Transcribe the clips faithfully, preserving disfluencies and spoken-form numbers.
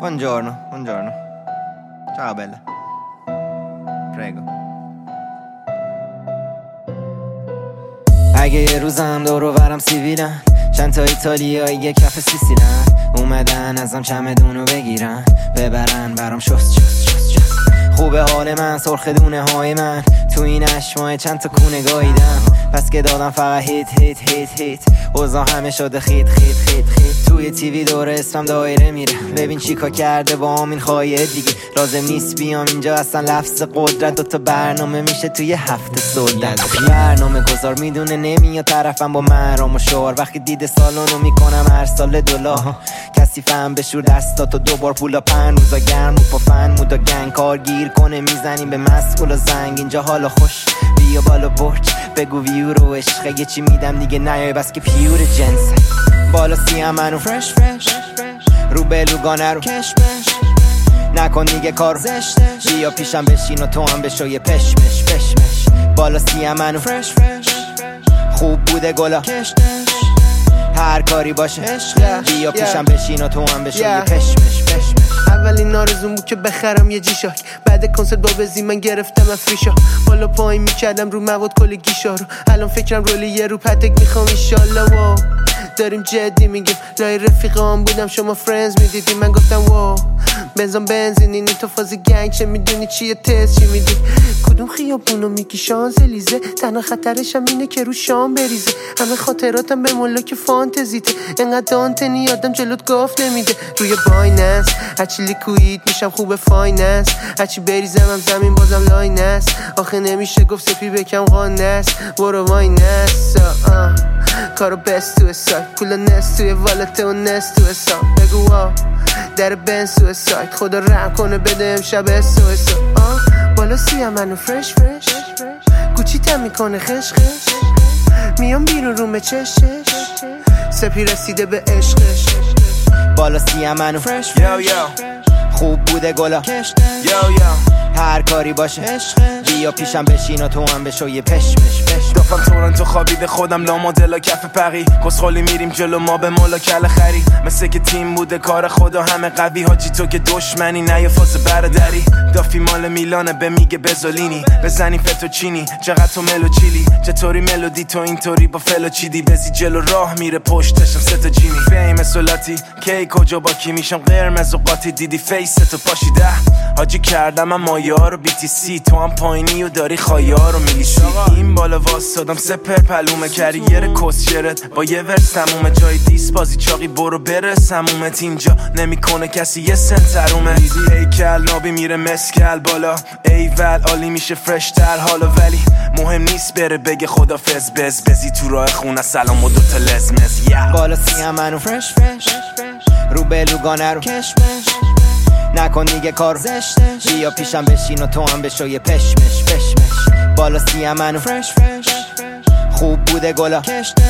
Buongiorno, buongiorno. Ciao bella. Prego. اگه یه روزم دور و برم سیبیلن، چند تا ایتالیایی یه کف سیسیلن، اومدن ازم چمدونو بگیرن ببرن برام شست شست شست شست. خوبه حال من، سرخ دونه های من، تو این اشمای چند تا کونه گاییدم، پس که دادم فقط هیت هیت هیت هیت. اوضاع همه شده خیت خیت خیت خیت. توی تیوی دور اسمم دایره میره، ببین چیکار کرده با همین خواهیه دیگه. لازم نیست بیام اینجا اصلا لفظ قدرت، دوتا برنامه میشه توی هفته سودن. برنامه گذار میدونه نمیاد طرفم با مرام و شعار، وقتی دیده سالونو میکنم هر سال دلار. کسی فهم بشور دستاتو دوبار پولا پن، روزا گرم و پا فن مودا گنگ کار گیر کنه، میزنیم به مسئول زنگ. اینجا حالا خوش بیا بالا برج بگو ویو رو عشقه، یه چی میدم دیگه نیای بس که پیور جنسه. بالا سیم منو فرش فرش، رو بلوگانه رو کشمش، نکن دیگه کارو زشتش، بیا پیشم بشین و تو هم بشو یه پشمش پشمش. بالا سیم منو فرش فرش، خوب بوده گلا کشتش، هر کاری باشه عشق، بیا پیشم بشین و تو هم بشو یه پشمش پشمش. اولین آرزوم بود که بخرم یه جیشاک، بعد کنسرت با بزی من گرفتم افریشا، بالا پایین میکردم رو مواد کل گیشا رو، الان فکرم رولی یه رو پتک میخوام ایشالله. واو داریم جدی میگیم، لای رفیقام بودم شما فرنز میدیدیم، من گفتم واو بنزام بنزین اینی تو فاز گنگ، چه میدونی چیه تست چی میدی، کدوم خیابونو میگی شانزلیزه، تنها خطرشم اینه که رو شام بریزه، همه خاطراتم به ملاک فانتزیته، انقدر دانتنی آدم جلوت گفت نمیده. روی بایننس هرچی لیکوید میشم خوب فایننس، هرچی بریزم هم زمین بازم لاینس، آخه نمیشه گفت سپی بکم قانس، برو واینس کارو بست تو سایت، پولا نست توی والت و نست تو حساب، بگو واو در بنز تو سایت، خدا رحم کنه بده امشب اسو اسو. بالا سیم منو فرش فرش، گوچی تم میکنه خش خش، میام بیرون رومه چش چش، سپی رسیده به عشقش. بالا سیم منو فرش فرش، خوب بوده گلا کشتش، هر کاری باشه عشق، بیا پیشم بشین و تو هم بشو یه پشمش پشمش. دافم تورنتو خوابیده خودم لامادلا کف پقی، کسخالی میریم جلو ما به مولا کل خری، مثل که تیم بوده کار خدا همه قوی، حاجی تو که دشمنی نه یه فاز برادری. دافی مال میلانه به میگه بزولینی، بزنی فتوچینی چقدر تو ملو چیلی، چطوری ملودی تو اینطوری با فلو چیدی، بزی جلو راه میره پشتشم سه تا جینی، فیم سولاتی کی کجا با کی میشم قرمز و قاطی، دیدی فیس تو پاشیده حاجی کردم اما یارو بی تی سی، تو هم پایینی و داری خایارو میلیشی، این بالا واسادم سپر پلومه کریر کسشرت با یه ورس تمومه، جای دیس بازی چاقی برو برس همومت، اینجا نمیکنه کسی یه سنترومه، هیکل نابی میره مسکل بالا ایول عالی میشه فرش تر حالا، ولی مهم نیست بره بگه خدافظ بز بزی تو راه خونه سلام و دوتا لزمز. بالا سیم منو فرش فرش، رو بلوگانه رو کشمش، نکن دیگه کارو زشتش، بیا پیشم بشین و تو هم بشو یه پشمش پشمش. بالا سیم منو فرش فرش، خوب بوده گلا کشتش،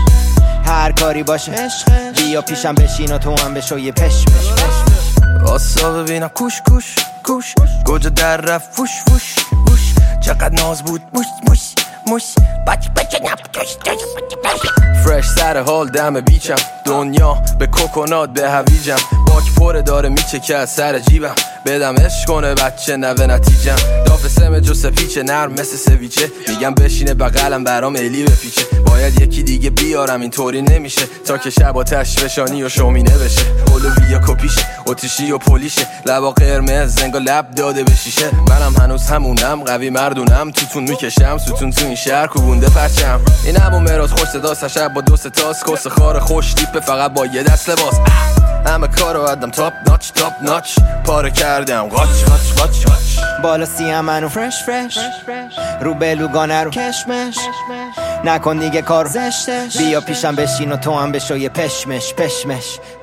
هر کاری باشه عشق، بیا پیشم بشین و تو هم بشو یه پشمش پشمش. آسا ببینم کوش کوش کوش، گوجه در رفت فوش فوش فوش، چقدر ناز بود موش موش موش، بچ بچ نپ توش توش. فرش سر حال دم بیچم، دنیا به کوکونات به هویجم، باک پره داره میچکه از سر جیبم، بدم عشق کنه بچه نوه نتیجم، داف سم جو سپیچه نرم مثل سویچه، میگم بشینه بغلم برام ایلی بپیچه، باید یکی دیگه بیارم اینطوری نمیشه، تا که شب آتش فشانی و شومینه بشه، اولویا کپیشه اتیشی و پلیشه، لبا قرمز زنگا لب داده به شیشه، منم هنوز همونم قوی مردونم، توتون میکشم ستون تو این شهر کوبونده پرچم، این همون مراز خوش صدا شب با دو ستاس، کس خار خوش تیپه فقط با یه دست لباس، همه کارو ادم تاپ ناچ تاپ ناچ، پاره کردم قاچ قاچ قاچ قاچ. بالا سیم منو فرش فرش، رو بلوگانه رو کشمش، نکن دیگه کارو زشتش، بیا پیشم بشین و تو هم بشو یه پشمش پشمش.